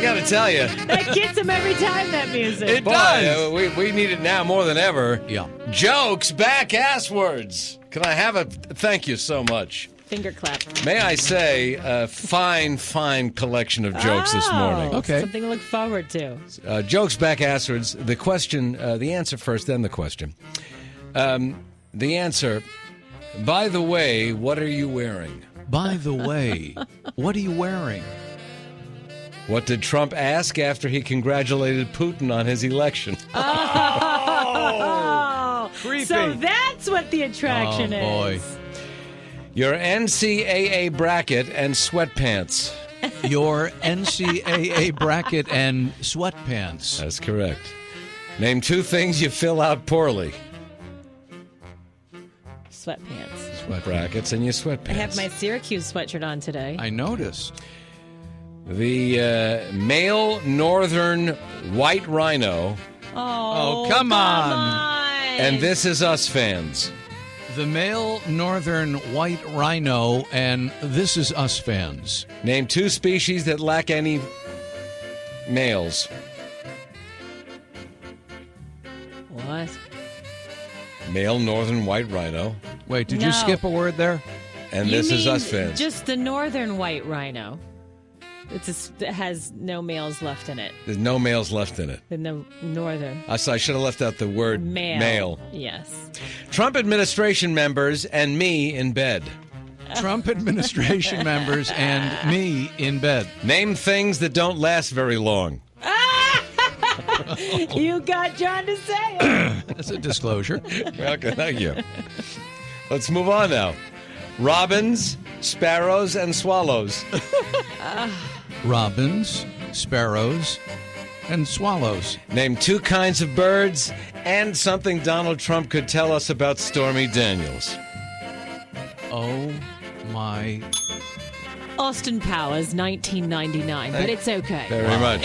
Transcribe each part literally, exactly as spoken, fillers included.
got to tell you. That gets him every time, that music. It Boy, does. Uh, we, we need it now more than ever. Yeah. Jokes, back ass words. Can I have a thank you so much? Finger clap. May I say, a fine, fine collection of jokes oh, this morning. Okay. Something to look forward to. Uh, jokes, back ass words. The question, uh, the answer first, then the question. Um, the answer, by the way, what are you wearing? By the way, what are you wearing? What did Trump ask after he congratulated Putin on his election? Oh, creepy. So that's what the attraction oh, boy. is. Your N C A A bracket and sweatpants. Your N C A A bracket and sweatpants. That's correct. Name two things you fill out poorly. Sweatpants. Sweat brackets and your sweatpants. I have my Syracuse sweatshirt on today. I noticed. The uh, male northern white rhino. Oh, Oh, come come on. on. And This Is Us fans. The male northern white rhino and This Is Us fans. Name two species that lack any males. What? Male northern white rhino. Wait, did No. you skip a word there? And You This Is mean Us fans. Just the northern white rhino. It's a, it has no males left in it. There's no males left in it. The no, northern I, so I should have left out the word male. male. Yes. Trump administration members and me in bed. Trump administration members and me in bed. Name things that don't last very long. You got John to say it. That's a disclosure. Okay, thank you. Let's move on now. Robins, sparrows, and swallows. Robins, sparrows, and swallows. Name two kinds of birds and something Donald Trump could tell us about Stormy Daniels. Oh, my. Austin Powers, nineteen ninety-nine, but it's okay. Very much.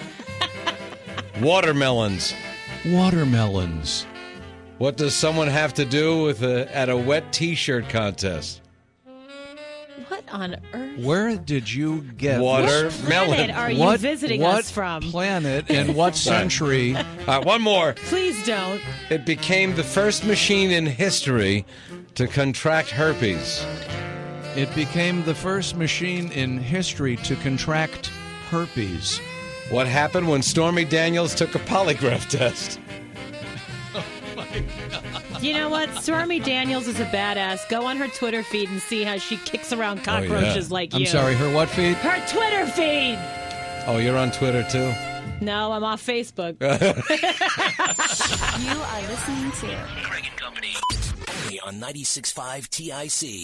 Watermelons. Watermelons. What does someone have to do with a, at a wet T-shirt contest? What on earth? Where did you get Watermelon. Planet are you what, visiting what us from? planet and what century? All right, one more. Please don't. It became the first machine in history to contract herpes. It became the first machine in history to contract herpes. What happened when Stormy Daniels took a polygraph test? You know what? Stormy Daniels is a badass. Go on her Twitter feed and see how she kicks around cockroaches yeah. like you. I'm sorry, her what feed? Her Twitter feed. Oh, you're on Twitter, too? No, I'm off Facebook. You are listening to Craig and Company. Only on ninety-six point five T I C.